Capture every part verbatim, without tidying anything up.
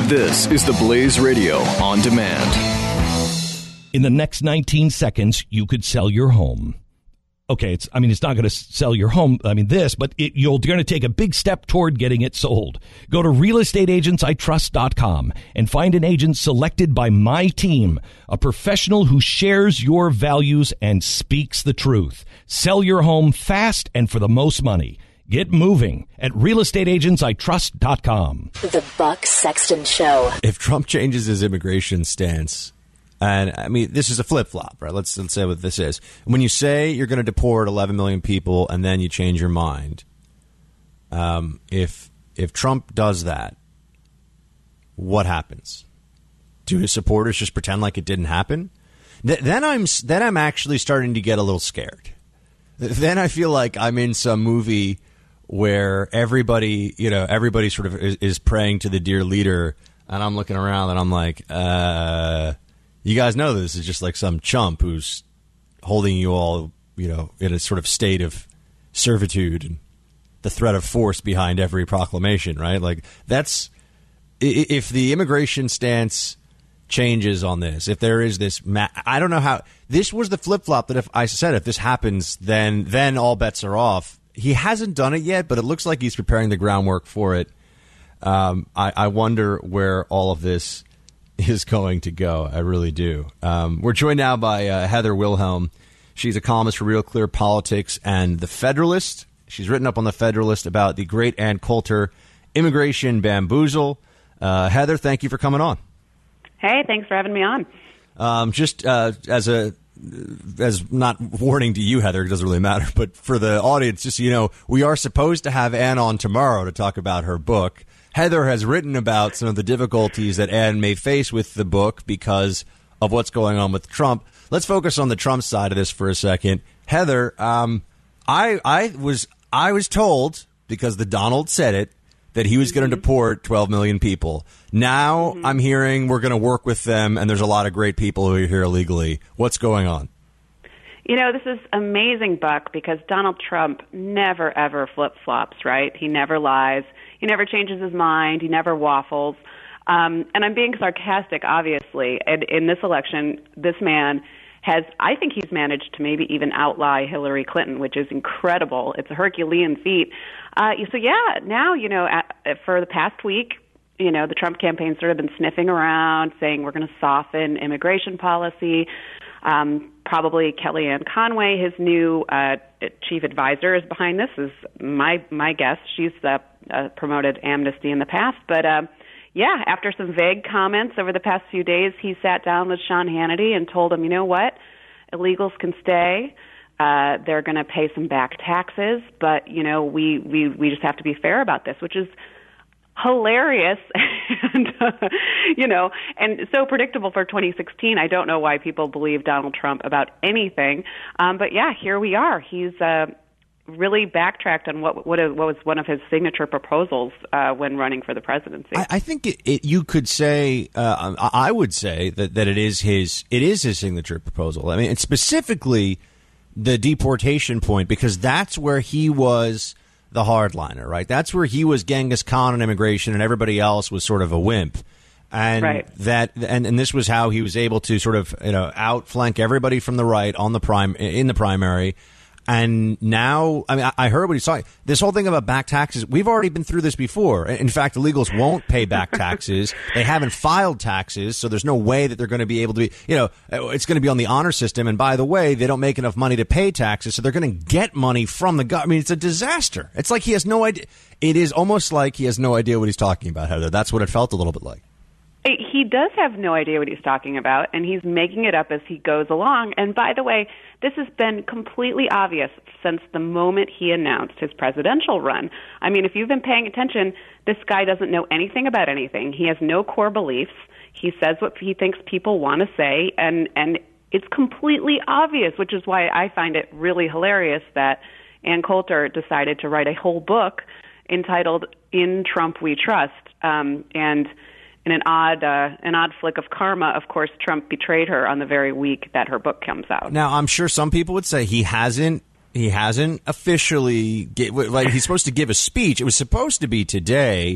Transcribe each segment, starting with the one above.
This is the Blaze Radio on demand. In the next nineteen seconds, you could sell your home. Okay, it's I mean, it's not going to sell your home, I mean, this, but it, you're going to take a big step toward getting it sold. Go to real estate agents I trust dot com and find an agent selected by my team, a professional who shares your values and speaks the truth. Sell your home fast and for the most money. Get moving at real estate agents I trust dot com. The Buck Sexton Show. If Trump changes his immigration stance, and I mean, this is a flip-flop, right? Let's, let's say what this is. When you say you're going to deport eleven million people and then you change your mind, um, if if Trump does that, what happens? Do his supporters just pretend like it didn't happen? Th- then I'm then I'm actually starting to get a little scared. Then I feel like I'm in some movie where everybody, you know, everybody sort of is, is praying to the dear leader, and I'm looking around and I'm like, uh... you guys know this is just like some chump who's holding you all, you know, in a sort of state of servitude and the threat of force behind every proclamation, right? Like, that's if the immigration stance changes on this, if there is this, ma- I don't know how this was the flip flop that if I said if this happens, then then all bets are off. He hasn't done it yet, but it looks like he's preparing the groundwork for it. Um, I, I wonder where all of this is going to go. I really do. Um, we're joined now by uh, Heather Wilhelm. She's a columnist for Real Clear Politics and The Federalist. She's written up on The Federalist about the great Ann Coulter immigration bamboozle. Uh, Heather, thank you for coming on. Hey, thanks for having me on. Um, just uh, as a as not warning to you, Heather, it doesn't really matter, but for the audience, just so you know, we are supposed to have Ann on tomorrow to talk about her book. Heather has written about some of the difficulties that Ann may face with the book because of what's going on with Trump. Let's focus on the Trump side of this for a second. Heather, um, I I was I was told, because the Donald said it, that he was going to deport twelve million people. Now mm-hmm. I'm hearing we're going to work with them, and there's a lot of great people who are here illegally. What's going on? You know, this is amazing, Buck, because Donald Trump never, ever flip-flops, right? He never lies. He never changes his mind. He never waffles. Um, and I'm being sarcastic, obviously. And in this election, this man has, I think he's managed to maybe even outlie Hillary Clinton, which is incredible. It's a Herculean feat. Uh, so, yeah, now, you know, at, for the past week, you know, the Trump campaign's sort of been sniffing around, saying we're going to soften immigration policy. Um, probably Kellyanne Conway, his new uh, chief advisor, is behind this, is my my guess. She's uh, uh, promoted amnesty in the past. But, uh, yeah, after some vague comments over the past few days, he sat down with Sean Hannity and told him, you know what, illegals can stay. Uh, they're going to pay some back taxes. But, you know, we, we, we just have to be fair about this, which is hilarious and, uh, you know, and so predictable for twenty sixteen. I don't know why people believe Donald Trump about anything. Um, but, yeah, here we are. He's uh, really backtracked on what, what what was one of his signature proposals uh, when running for the presidency. I, I think it, it, you could say, uh, I would say that, that it is his it is his signature proposal. I mean, and specifically the deportation point, because that's where he was the hardliner, right? That's where he was Genghis Khan on immigration, and everybody else was sort of a wimp. And right. that, and, and this was how he was able to sort of, you know, outflank everybody from the right on the prime in the primary. And now, I mean, I, I heard what he's talking. This whole thing about back taxes, we've already been through this before. In fact, illegals won't pay back taxes. They haven't filed taxes, so there's no way that they're going to be able to be, you know, it's going to be on the honor system. And by the way, they don't make enough money to pay taxes, so they're going to get money from the government. I mean, it's a disaster. It's like he has no idea. It is almost like he has no idea what he's talking about, Heather. That's what it felt a little bit like. He does have no idea what he's talking about, and he's making it up as he goes along. And by the way, this has been completely obvious since the moment he announced his presidential run. I mean, if you've been paying attention, this guy doesn't know anything about anything. He has no core beliefs. He says what he thinks people want to say, and, and it's completely obvious, which is why I find it really hilarious that Ann Coulter decided to write a whole book entitled In Trump We Trust. Um, and in an odd, uh, an odd flick of karma, of course, Trump betrayed her on the very week that her book comes out. Now, I'm sure some people would say he hasn't, he hasn't officially, get, like he's supposed to give a speech. It was supposed to be today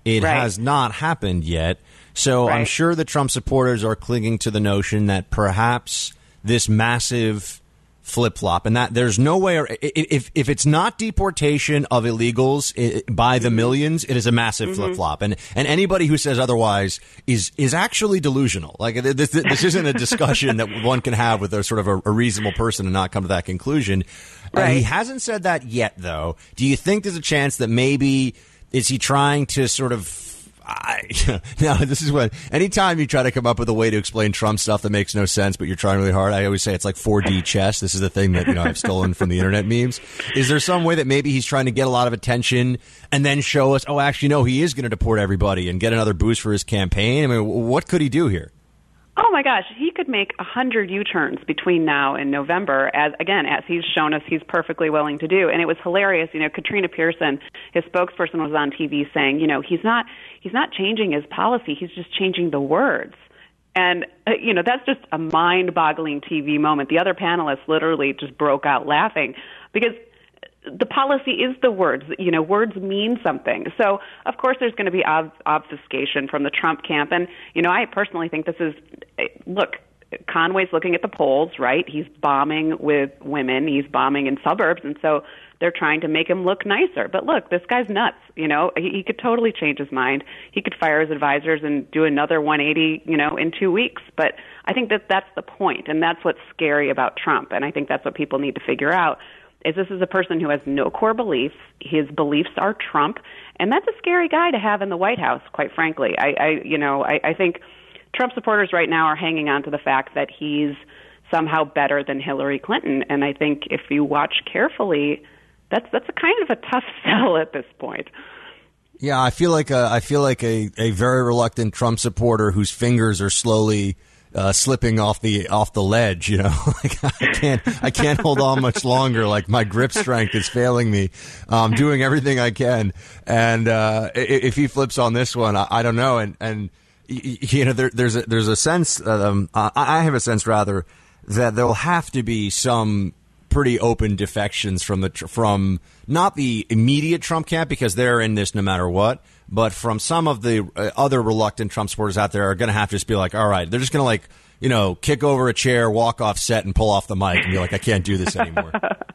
It Right. has not happened yet. So Right. I'm sure the Trump supporters are clinging to the notion that perhaps this massive flip-flop, and that there's no way, if if it's not deportation of illegals by the millions, it is a massive mm-hmm. flip-flop, and and anybody who says otherwise is is actually delusional. Like this, this isn't a discussion that one can have with a sort of a, a reasonable person and not come to that conclusion. Right. Uh, he hasn't said that yet, though. Do you think there's a chance that maybe is he trying to sort of I, now, this is what, anytime you try to come up with a way to explain Trump stuff that makes no sense, but you're trying really hard, I always say it's like four D chess. This is the thing that, you know, I've stolen from the internet memes. Is there some way that maybe he's trying to get a lot of attention and then show us, oh, actually, no, he is going to deport everybody and get another boost for his campaign? I mean, what could he do here? Oh, my gosh. He could make one hundred U-turns between now and November, as again, as he's shown us he's perfectly willing to do. And it was hilarious. You know, Katrina Pearson, his spokesperson, was on T V saying, you know, he's not he's not changing his policy. He's just changing the words. And, uh, you know, that's just a mind-boggling T V moment. The other panelists literally just broke out laughing because the policy is the words. You know, words mean something. So, of course, there's going to be ob- obfuscation from the Trump camp. And, you know, I personally think this is, look, Conway's looking at the polls, right? He's bombing with women. He's bombing in suburbs. And so they're trying to make him look nicer. But look, this guy's nuts. You know, he, he could totally change his mind. He could fire his advisors and do another one eighty, you know, in two weeks. But I think that that's the point, and that's what's scary about Trump. And I think that's what people need to figure out. Is this is a person who has no core beliefs. His beliefs are Trump, and that's a scary guy to have in the White House, quite frankly. I, I you know, I, I think Trump supporters right now are hanging on to the fact that he's somehow better than Hillary Clinton, and I think if you watch carefully, that's that's a kind of a tough sell at this point. Yeah, I feel like a, I feel like a, a very reluctant Trump supporter whose fingers are slowly Uh, slipping off the off the ledge, you know. Like I can't I can't hold on much longer. Like my grip strength is failing me. I'm doing everything I can, and uh, if he flips on this one, I, I don't know. And and you know, there, there's a, there's a sense. Um, I have a sense rather that there will have to be some pretty open defections from the from not the immediate Trump camp because they're in this no matter what. But from some of the uh, other reluctant Trump supporters out there are going to have to just be like, all right, they're just going to like, you know, kick over a chair, walk off set and pull off the mic and be like, I can't do this anymore.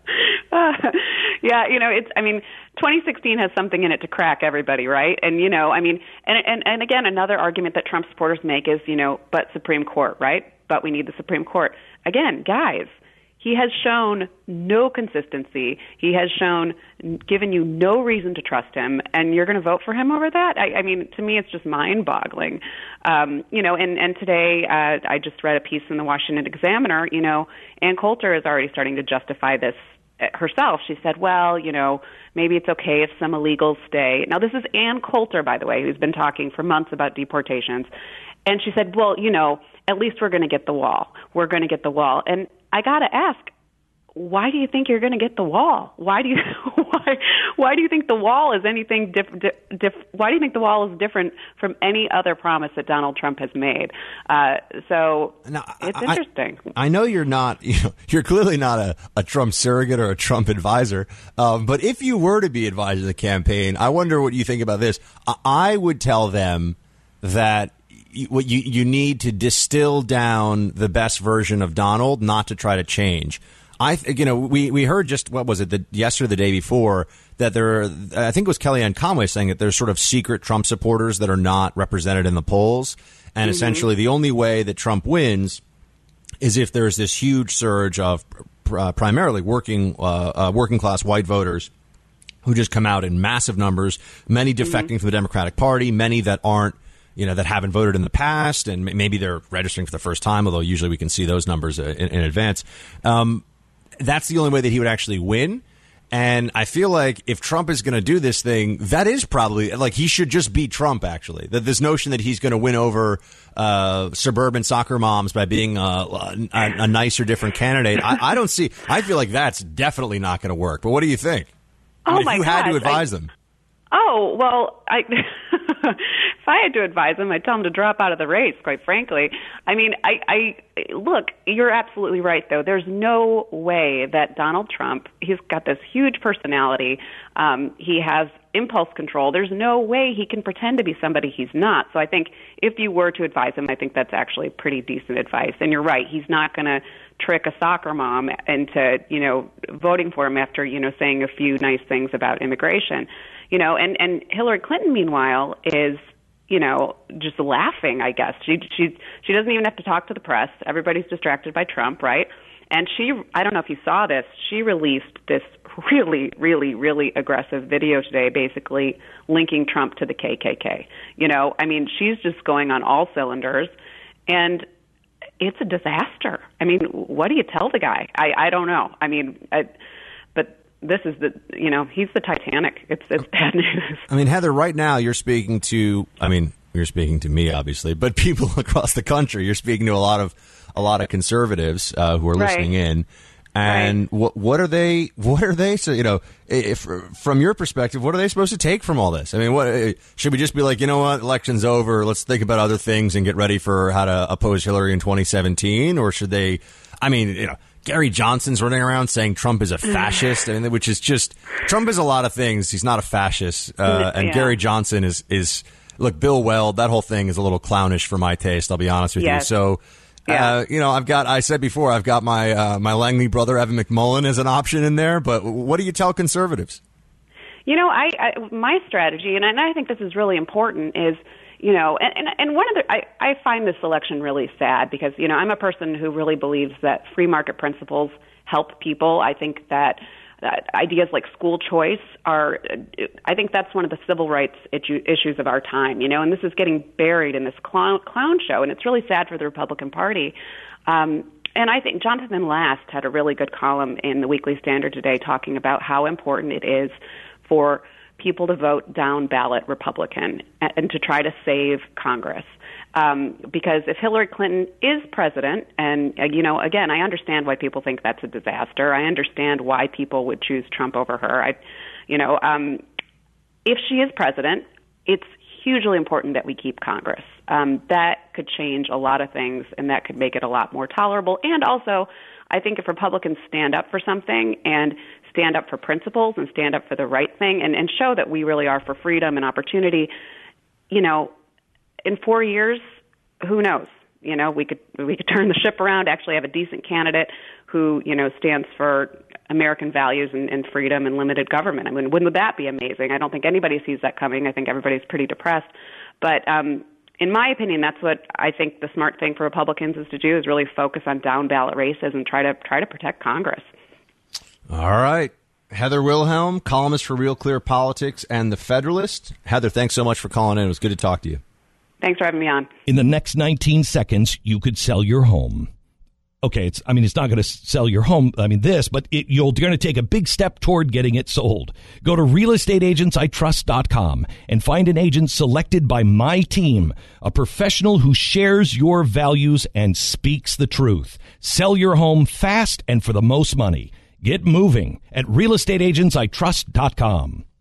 uh, yeah, you know, it's, I mean, twenty sixteen has something in it to crack everybody, right? And, you know, I mean, and, and, and again, another argument that Trump supporters make is, you know, but Supreme Court, right? But we need the Supreme Court. Again, guys, he has shown no consistency. He has shown, given you no reason to trust him, and you're going to vote for him over that? I, I mean, to me, it's just mind-boggling. Um, you know, and, and today uh, I just read a piece in the Washington Examiner. You know, Ann Coulter is already starting to justify this herself. She said, well, you know, maybe it's okay if some illegals stay. Now, this is Ann Coulter, by the way, who's been talking for months about deportations. And she said, well, you know, at least we're going to get the wall. We're going to get the wall. And I got to ask, why do you think you're going to get the wall? Why do you why why do you think the wall is anything different? Diff, why do you think the wall is different from any other promise that Donald Trump has made? Uh, so now, it's I, interesting. I know you're not. You know, you're clearly not a, a Trump surrogate or a Trump advisor. Um, but if you were to be advising the campaign, I wonder what you think about this. I would tell them that what you you need to distill down the best version of Donald, not to try to change. I, you know, we, we heard just, what was it, the, yesterday or the day before, that there, I think it was Kellyanne Conway saying that there's sort of secret Trump supporters that are not represented in the polls. And mm-hmm. essentially the only way that Trump wins is if there's this huge surge of uh, primarily working, uh, uh, working class white voters who just come out in massive numbers, many defecting mm-hmm. from the Democratic Party, many that aren't, you know, that haven't voted in the past, and maybe they're registering for the first time, although usually we can see those numbers in, in advance. Um, That's the only way that he would actually win. And I feel like if Trump is going to do this thing, that is probably like he should just be Trump, actually. That this notion that he's going to win over uh, suburban soccer moms by being a, a, a nicer, different candidate, I, I don't see. I feel like that's definitely not going to work. But what do you think? Oh, I mean, my if you gosh, had to advise I, them. Oh, well, I. If I had to advise him, I'd tell him to drop out of the race, quite frankly. I mean, I, I look, you're absolutely right, though. There's no way that Donald Trump, he's got this huge personality. Um, he has impulse control. There's no way he can pretend to be somebody he's not. So I think if you were to advise him, I think that's actually pretty decent advice. And you're right, he's not going to trick a soccer mom into, you know, voting for him after, you know, saying a few nice things about immigration. You know, and, and Hillary Clinton, meanwhile, is, you know, just laughing, I guess. She she she doesn't even have to talk to the press. Everybody's distracted by Trump, right? And she, I don't know if you saw this, she released this really, really, really aggressive video today, basically linking Trump to the K K K. You know, I mean, she's just going on all cylinders, and it's a disaster. I mean, what do you tell the guy? I, I don't know. I mean, I, but this is the, you know, he's the Titanic. It's, it's bad news. I mean, Heather, right now you're speaking to, I mean, you're speaking to me, obviously, but people across the country. You're speaking to a lot of a lot of conservatives uh, who are Right. listening in. And Right. what what are they? What are they? So you know, if from your perspective, what are they supposed to take from all this? I mean, what should we just be like? You know what? Election's over. Let's think about other things and get ready for how to oppose Hillary in twenty seventeen. Or should they? I mean, you know, Gary Johnson's running around saying Trump is a fascist. I mean, which is just Trump is a lot of things. He's not a fascist. Uh, and Yeah. Gary Johnson is is look. Bill Weld. That whole thing is a little clownish for my taste. I'll be honest with Yes. you. So. Yeah. Uh, you know, I've got, I said before, I've got my uh, my Langley brother, Evan McMullen, as an option in there. But what do you tell conservatives? You know, I, I my strategy, and I, and I think this is really important, is, you know, and, and, and one of the, I, I find this election really sad because, you know, I'm a person who really believes that free market principles help people. I think that uh, ideas like school choice are, I think that's one of the civil rights issues of our time, you know, and this is getting buried in this clown, clown show, and it's really sad for the Republican Party. Um, and I think Jonathan Last had a really good column in the Weekly Standard today talking about how important it is for people to vote down ballot Republican and, and to try to save Congress. Um, because if Hillary Clinton is president, and, uh, you know, again, I understand why people think that's a disaster. I understand why people would choose Trump over her. I, you know, um, if she is president, it's hugely important that we keep Congress. Um, that could change a lot of things, and that could make it a lot more tolerable. And also, I think if Republicans stand up for something and stand up for principles and stand up for the right thing and, and show that we really are for freedom and opportunity, you know, in four years, who knows? You know, we could we could turn the ship around, actually have a decent candidate who, you know, stands for American values and, and freedom and limited government. I mean, wouldn't that be amazing? I don't think anybody sees that coming. I think everybody's pretty depressed. But um, in my opinion, that's what I think the smart thing for Republicans is to do, is really focus on down ballot races and try to try to protect Congress. All right. Heather Wilhelm, columnist for Real Clear Politics and The Federalist. Heather, thanks so much for calling in. It was good to talk to you. Thanks for having me on. In the next nineteen seconds, you could sell your home. Okay, it's I mean, it's not going to sell your home. I mean, this, but it, you're going to take a big step toward getting it sold. Go to real estate agents I trust dot com and find an agent selected by my team, a professional who shares your values and speaks the truth. Sell your home fast and for the most money. Get moving at real estate agents I trust dot com.